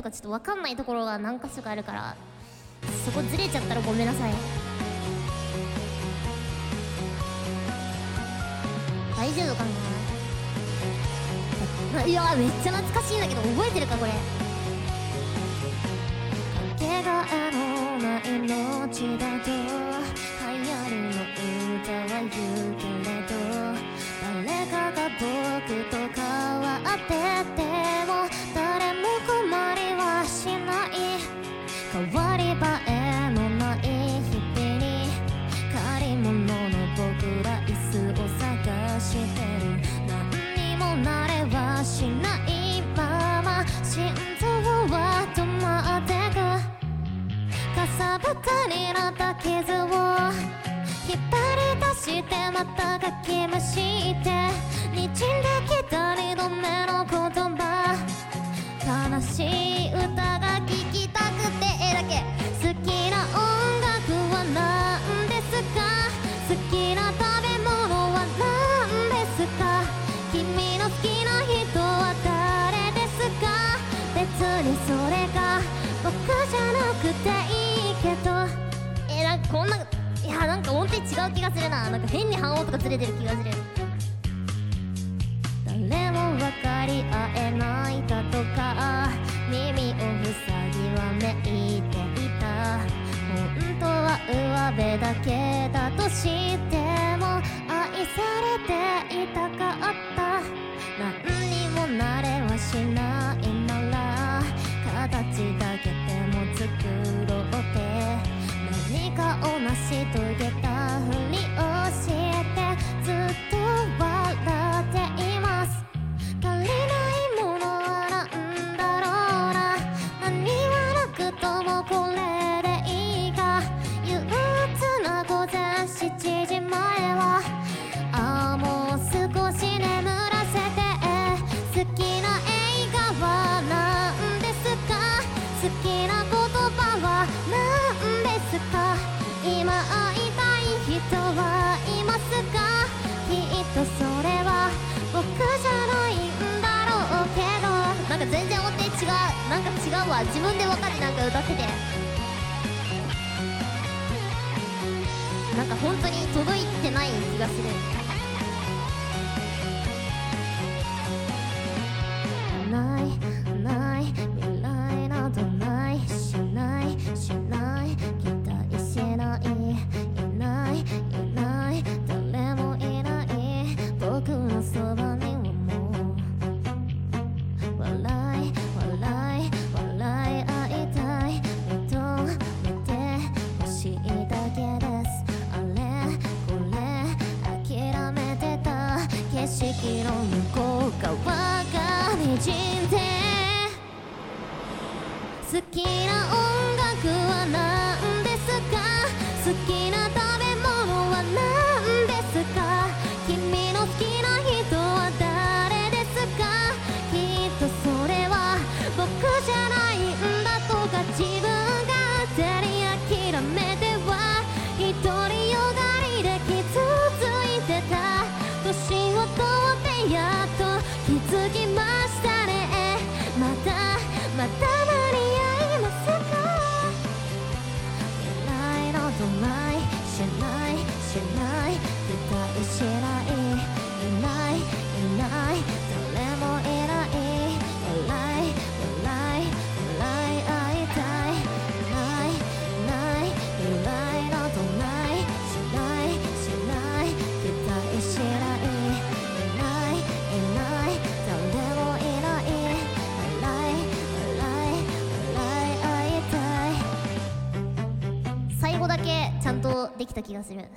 かちょっと分かんないところが何か所かあるから、そこずれちゃったらごめんなさい。大丈夫かな。いやめっちゃ懐かしいんだけど、覚えてるかこれ。かけがえのない命だと流行りの歌は言うけれど、誰かが僕と変わってても誰も困りはしない。変わり映えのない日々に借り物の僕ら椅子を探してる。何にもなれはしないまま心臓は止まってく。かさぶたになった傷を引っ張り出してまたかきむして滲んできた二度目の言葉。悲しい歌が聴きたくてだけ。好きな音楽は何ですか。好きな食べ物は何ですか。君の好きな人は誰ですか。別にそれが僕じゃなくていいけど。なんかこんな、いやなんか音程違う気がするな。なんか変に半音とかずれてる気がする。誰も分かり合えないだとか耳を塞ぎわめいていた。本当は上辺だけだとしても愛されていたかった。何にもなれはしないなら形だけでも作ろうって何かを成し遂げたふりをしてずっと笑っています。足りないものはなんだろうな。何はなくともこれでいいか。憂鬱な午前7時前はもう少し眠らせて。好きな映画は何ですか。好きな言葉は何ですか。今会いたい人はいますか。きっとそれは僕じゃないんだろうけど。なんか全然音程違う。なんか違うわ。自分で分かってなんか歌ってて、なんか本当に届いてない気がする。ない未来などないしないしない期待しないいない誰もいない僕のそばにはもう笑い合いたい認めてほしいだけです。あれこれ諦めてた景色の向こう側が滲んで。好きな音楽は何ですか。好きな食べ物は何ですか。君の好きな人は誰ですか。きっとそれは僕じゃないんだとか自分が手に諦めては独りよがりで傷ついてた。年を取ってやっと気づきましたね。また間に合いますか。未来などないしない期待しないいない誰もいない。笑い合いたいない未来などないしない期待しないいない誰もいない。最後だけちゃんとできた気がする。